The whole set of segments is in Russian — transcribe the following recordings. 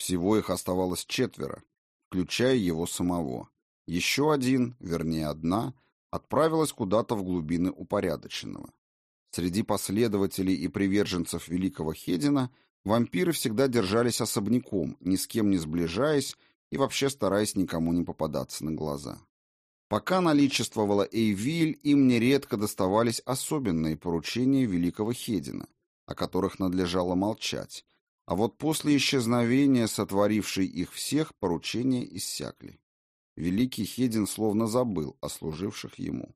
Всего их оставалось 4, включая его самого. Еще один, вернее одна, отправилась куда-то в глубины упорядоченного. Среди последователей и приверженцев великого Хедина вампиры всегда держались особняком, ни с кем не сближаясь и вообще стараясь никому не попадаться на глаза. Пока наличествовала Эйвиль, им нередко доставались особенные поручения великого Хедина, о которых надлежало молчать, а вот после исчезновения сотворившей их всех поручения иссякли. Великий Хедин словно забыл о служивших ему.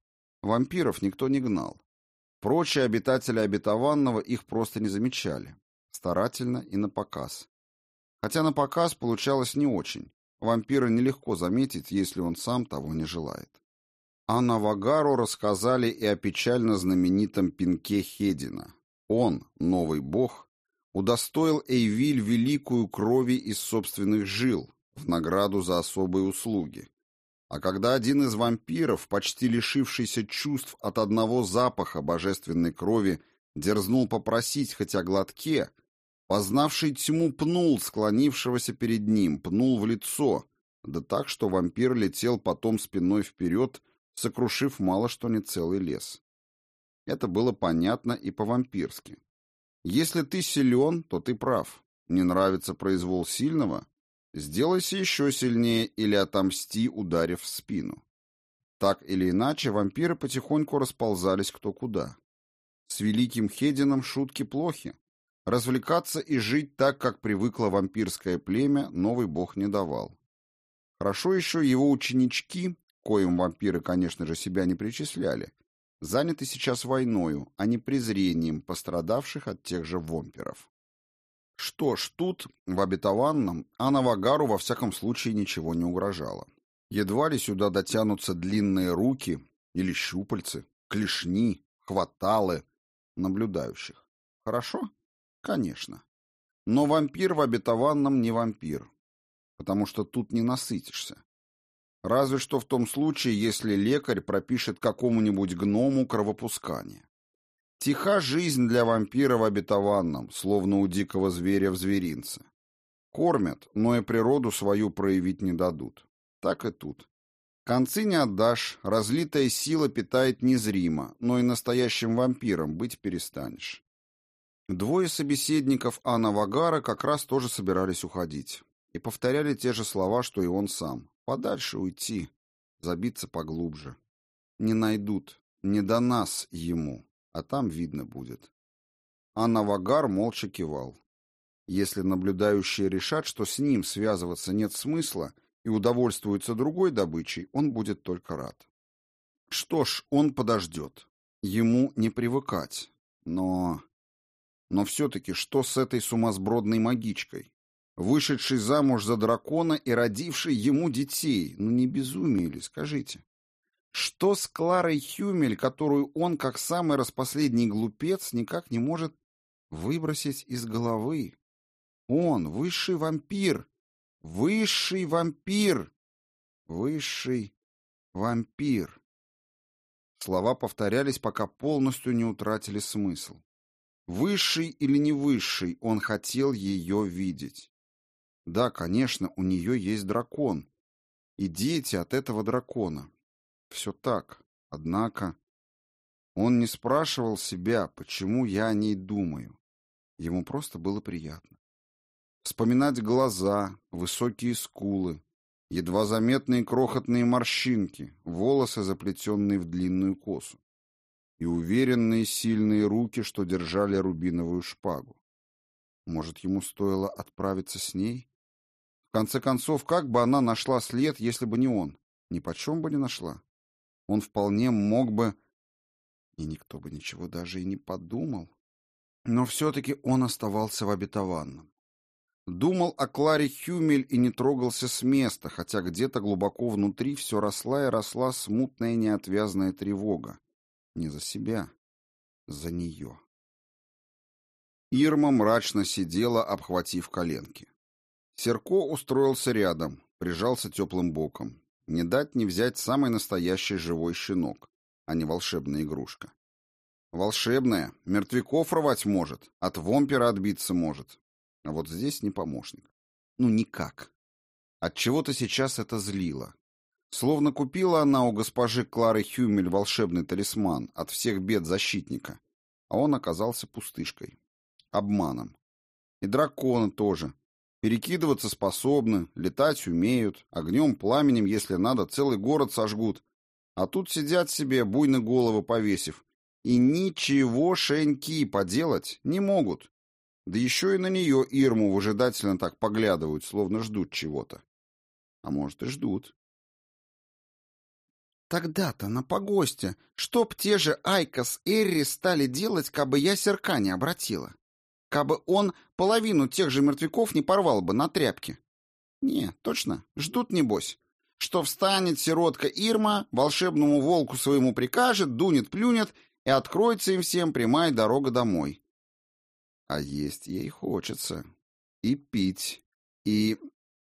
Вампиров никто не гнал. Прочие обитатели обетованного их просто не замечали, старательно и напоказ. Хотя напоказ получалось не очень. Вампира нелегко заметить, если он сам того не желает. А Навагару рассказали и о печально знаменитом пинке Хедина. Он, новый бог, удостоил Эйвиль великую крови из собственных жил в награду за особые услуги. А когда один из вампиров, почти лишившийся чувств от одного запаха божественной крови, дерзнул попросить хоть о глотке, познавший тьму пнул склонившегося перед ним, пнул в лицо, да так, что вампир летел потом спиной вперед, сокрушив мало что не целый лес. Это было понятно и по-вампирски. Если ты силен, то ты прав. Не нравится произвол сильного? Сделайся еще сильнее или отомсти, ударив в спину. Так или иначе, вампиры потихоньку расползались кто куда. С великим Хедином шутки плохи. Развлекаться и жить так, как привыкло вампирское племя, новый бог не давал. Хорошо еще его ученички, коим вампиры, конечно же, себя не причисляли, заняты сейчас войною, а не презрением пострадавших от тех же вампиров. Что ж, тут, в обетованном, а Навагару во всяком случае ничего не угрожало. Едва ли сюда дотянутся длинные руки или щупальцы, клешни, хваталы наблюдающих. Хорошо? Конечно. Но вампир в обетованном не вампир, потому что тут не насытишься. Разве что в том случае, если лекарь пропишет какому-нибудь гному кровопускание. Тиха жизнь для вампира в обетованном, словно у дикого зверя в зверинце. Кормят, но и природу свою проявить не дадут. Так и тут. Концы не отдашь, разлитая сила питает незримо, но и настоящим вампиром быть перестанешь. Двое собеседников Анна Вагара как раз тоже собирались уходить. И повторяли те же слова, что и он сам. Подальше уйти, забиться поглубже. Не найдут, не до нас ему, а там видно будет. Анна Вагар молча кивал. Если наблюдающие решат, что с ним связываться нет смысла и удовольствуются другой добычей, он будет только рад. Что ж, он подождет. Ему не привыкать. Но все-таки что с этой сумасбродной магичкой? Вышедшей замуж за дракона и родившей ему детей. Ну не безумие ли, скажите? Что с Кларой Хюмель, которую он, как самый распоследний глупец, никак не может выбросить из головы? Он, высший вампир! Высший вампир! Высший вампир! Слова повторялись, пока полностью не утратили смысл. Высший или не высший, он хотел ее видеть. Да, конечно, у нее есть дракон. И дети от этого дракона. Все так. Однако он не спрашивал себя, почему я о ней думаю. Ему просто было приятно. Вспоминать глаза, высокие скулы, едва заметные крохотные морщинки, волосы, заплетенные в длинную косу, и уверенные сильные руки, что держали рубиновую шпагу. Может, ему стоило отправиться с ней? В конце концов, как бы она нашла след, если бы не он? Нипочем бы не нашла. Он вполне мог бы... И никто бы ничего даже и не подумал. Но все-таки он оставался в обетованном. Думал о Кларе Хюмель и не трогался с места, хотя где-то глубоко внутри все росла и росла смутная неотвязная тревога. Не за себя, за нее. Ирма мрачно сидела, обхватив коленки. Серко устроился рядом, прижался теплым боком. Не дать не взять самый настоящий живой щенок, а не волшебная игрушка. Волшебная, мертвяков рвать может, от вампира отбиться может. А вот здесь не помощник. Ну, никак. Отчего-то сейчас это злило. Словно купила она у госпожи Клары Хюмель волшебный талисман от всех бед защитника, а он оказался пустышкой. Обманом. И драконы тоже. Перекидываться способны, летать умеют, огнем, пламенем, если надо, целый город сожгут. А тут сидят себе, буйно головы повесив, и ничего шеньки поделать не могут. Да еще и на нее Ирму выжидательно так поглядывают, словно ждут чего-то. А может, и ждут. Тогда-то на погосте, чтоб те же Айка с Эрри стали делать, кабы я серка не обратила. Кабы он половину тех же мертвяков не порвал бы на тряпки. Не, точно, ждут небось. Что встанет сиротка Ирма, волшебному волку своему прикажет, дунет-плюнет, и откроется им всем прямая дорога домой. А есть ей хочется. И пить, и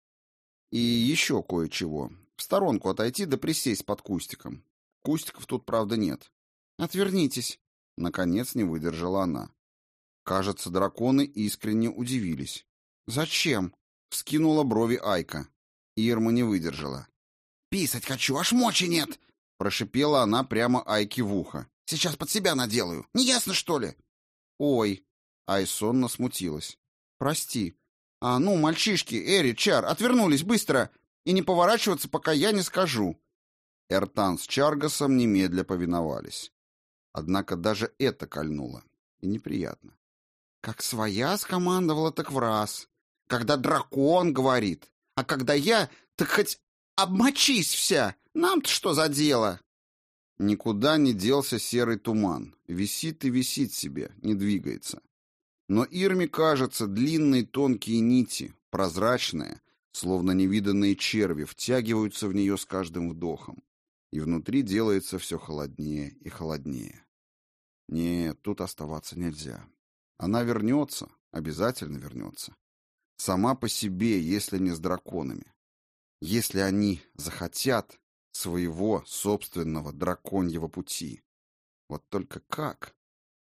еще кое-чего. В сторонку отойти да присесть под кустиком. Кустиков тут, правда, нет. Отвернитесь. Наконец не выдержала она. Кажется, драконы искренне удивились. «Зачем?» — вскинула брови Айка. Ирма не выдержала. «Писать хочу, аж мочи нет!» — прошипела она прямо Айке в ухо. «Сейчас под себя наделаю. Не ясно, что ли?» «Ой!» — Ай сонно смутилась. «Прости. А ну, мальчишки, Эри, Чар, отвернулись быстро! И не поворачиваться, пока я не скажу!» Эртан с Чаргасом немедля повиновались. Однако даже это кольнуло. И неприятно. Как своя скомандовала, так в раз. Когда дракон говорит. А когда я, так хоть обмочись вся. Нам-то что за дело? Никуда не делся серый туман. Висит и висит себе, не двигается. Но Ирме, кажется, длинные тонкие нити, прозрачные, словно невиданные черви, втягиваются в нее с каждым вдохом. И внутри делается все холоднее и холоднее. Нет, тут оставаться нельзя. Она вернется, обязательно вернется. Сама по себе, если не с драконами. Если они захотят своего собственного драконьего пути. Вот только как?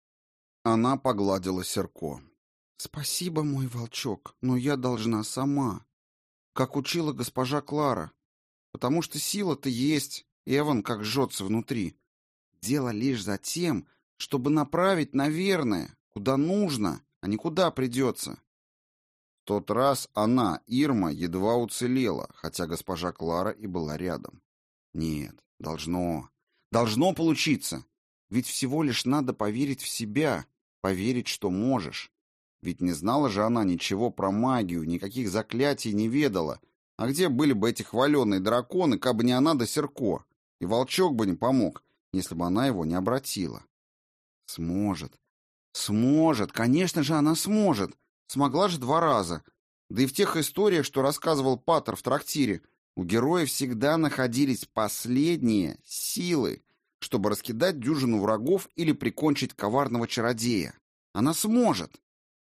Она погладила Серко. «Спасибо, мой волчок, но я должна сама. Как учила госпожа Клара. Потому что сила-то есть, Эван как жжется внутри. Дело лишь за тем, чтобы направить на верное, куда нужно, а не куда придется». В тот раз она, Ирма, едва уцелела, хотя госпожа Клара и была рядом. Нет, должно получиться. Ведь всего лишь надо поверить в себя, поверить, что можешь. Ведь не знала же она ничего про магию, никаких заклятий не ведала. А где были бы эти хваленые драконы, кабы не она да Серко? И волчок бы не помог, если бы она его не обратила. Сможет. Сможет, конечно же, она сможет. Смогла же 2 раза. Да и в тех историях, что рассказывал Паттер в трактире, у героя всегда находились последние силы, чтобы раскидать дюжину врагов или прикончить коварного чародея. Она сможет.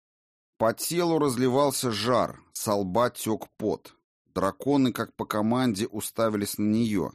По телу разливался жар, со лба тек пот. Драконы, как по команде, уставились на нее.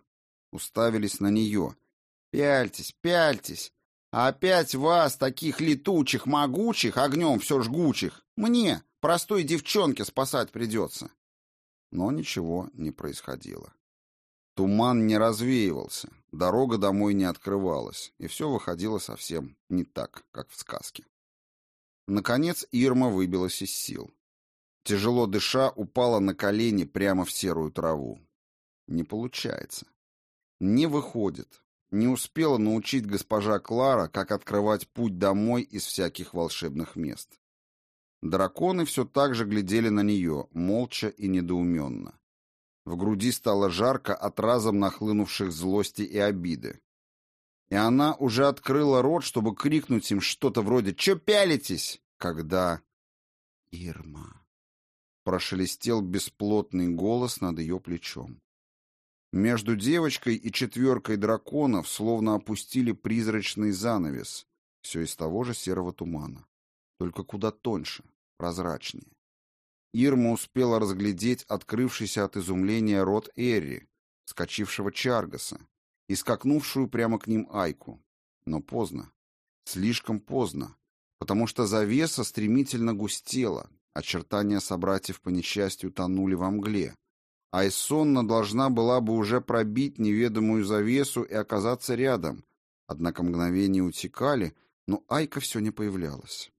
Пяльтесь, пяльтесь. А опять вас, таких летучих, могучих, огнем все жгучих, мне, простой девчонке, спасать придется. Но ничего не происходило. Туман не развеивался, дорога домой не открывалась, и все выходило совсем не так, как в сказке. Наконец Ирма выбилась из сил. Тяжело дыша, упала на колени прямо в серую траву. Не получается. Не выходит. Не успела научить госпожа Клара, как открывать путь домой из всяких волшебных мест. Драконы все так же глядели на нее, молча и недоуменно. В груди стало жарко от разом нахлынувших злости и обиды. И она уже открыла рот, чтобы крикнуть им что-то вроде «Чё пялитесь?», когда... «Ирма!» — прошелестел бесплотный голос над ее плечом. Между девочкой и 4 драконов словно опустили призрачный занавес, все из того же серого тумана, только куда тоньше, прозрачнее. Ирма успела разглядеть открывшийся от изумления рот Эрри, вскочившего Чаргаса, и скакнувшую прямо к ним Айку. Но поздно, слишком поздно, потому что завеса стремительно густела, Очертания собратьев по несчастью тонули во мгле. Айсонна должна была бы уже пробить неведомую завесу и оказаться рядом. Однако мгновения утекали, но Айка все не появлялась.